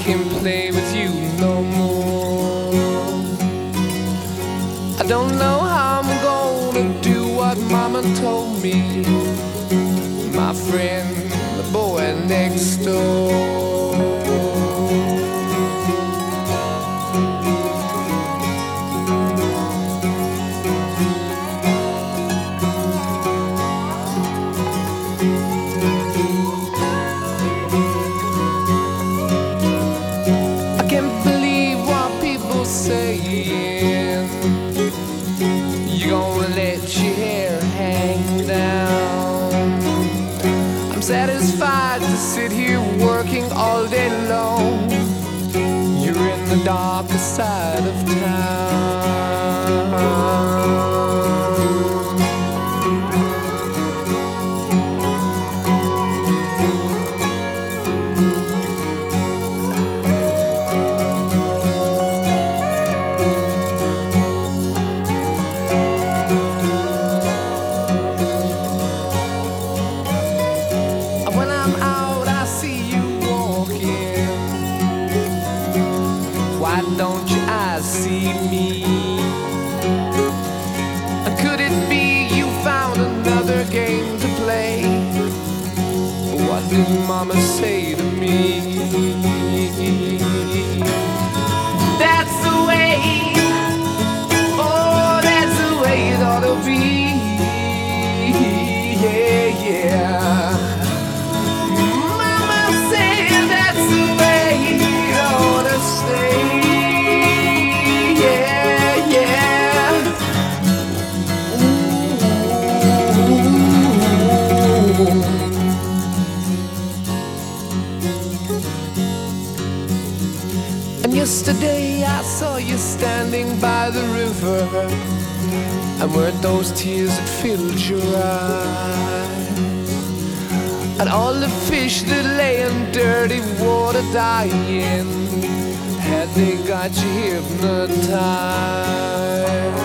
can't play with you no more. I don't know how I'm gonna do what Mama told me, my friend, the boy next door. Saying you're gonna let your hair hang down. I'm satisfied to sit here working all day long. You're in the darker side of town. Why don't your eyes see me? Could it be you found another game to play? What did Mama say to me? That's the way, oh, that's the way it ought to be. Yeah, yeah. Mama said that's the way it ought to stay. And yesterday I saw you standing by the river, and weren't those tears that filled your eyes? And all the fish that lay in dirty water dying, had they got you hypnotized?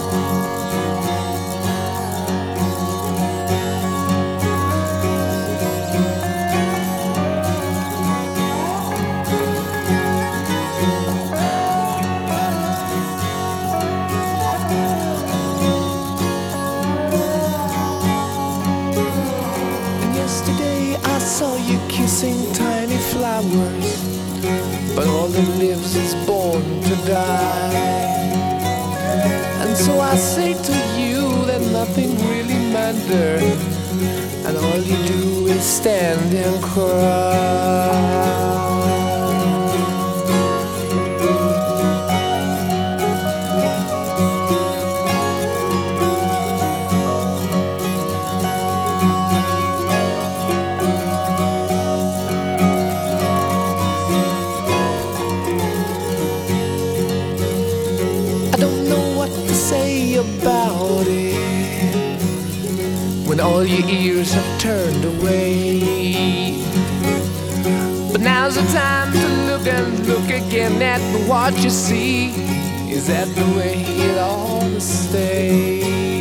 I saw you kissing tiny flowers, but all that lives is born to die. And so I say to you that nothing really matters, and all you do is stand and cry. About it when all your ears have turned away. But now's the time to look and look again at what you see. Is that the way it ought to stay?